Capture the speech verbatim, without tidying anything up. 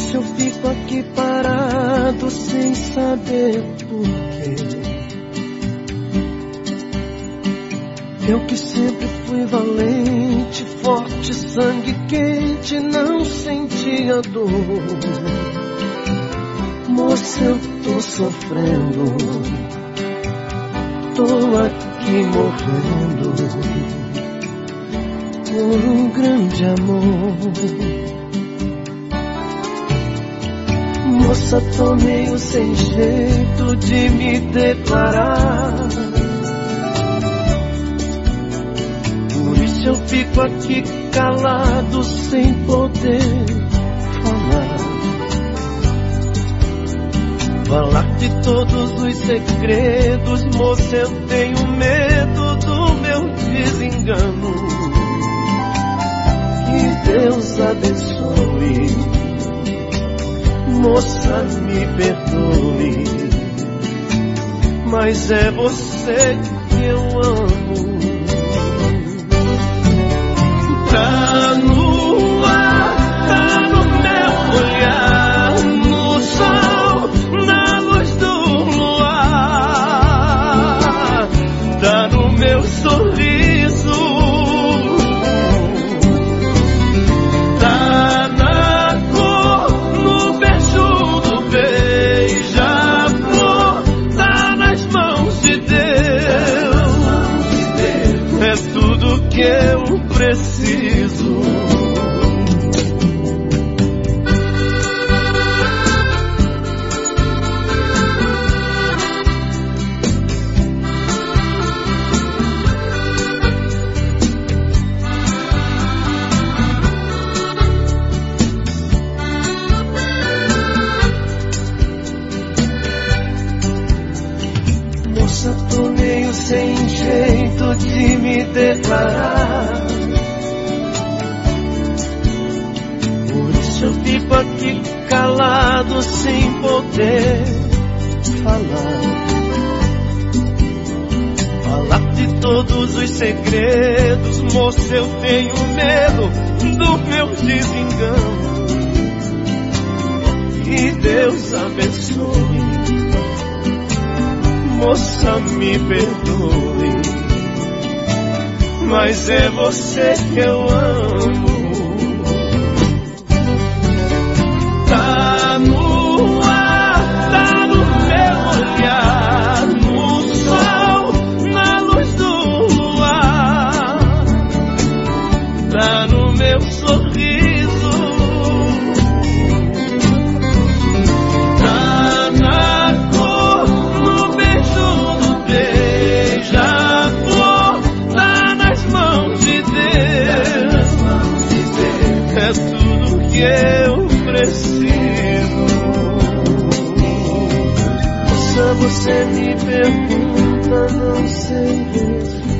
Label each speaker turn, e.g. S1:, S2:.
S1: isso eu fico aqui parado sem saber porquê. Eu que sempre fui valente, forte, sangue quente, não sentia dor. Moça, eu tô sofrendo, tô aqui morrendo por um grande amor. Moça, tô meio sem jeito de me declarar, por isso eu fico aqui calado sem poder falar. Falar de todos os segredos, moça, eu tenho medo do meu desengano. Que Deus abençoe, moça, me perdoe, mas é você que eu amo. Tá no ar, tá no meu olhar, no sol, na luz do luar, tá no meu sorriso, tá na cor, no beijo do beija-flor, tá nas mãos de Deus, é tudo que eu preciso. Moça, tô meio sem jeito de me declarar, por isso eu fico aqui calado sem poder falar. Falar de todos os segredos, moça, eu tenho medo do meu desengano. Que Deus abençoe, moça, me perdoe, mas é você que eu amo. Tá no ar, tá no meu olhar, no sol, na luz do luar, tá no meu sorriso, tá na cor, no beijo do beija-flor, tá nas mãos de Deus, é tudo que eu preciso. Moça, você me pergunta, não sei responder.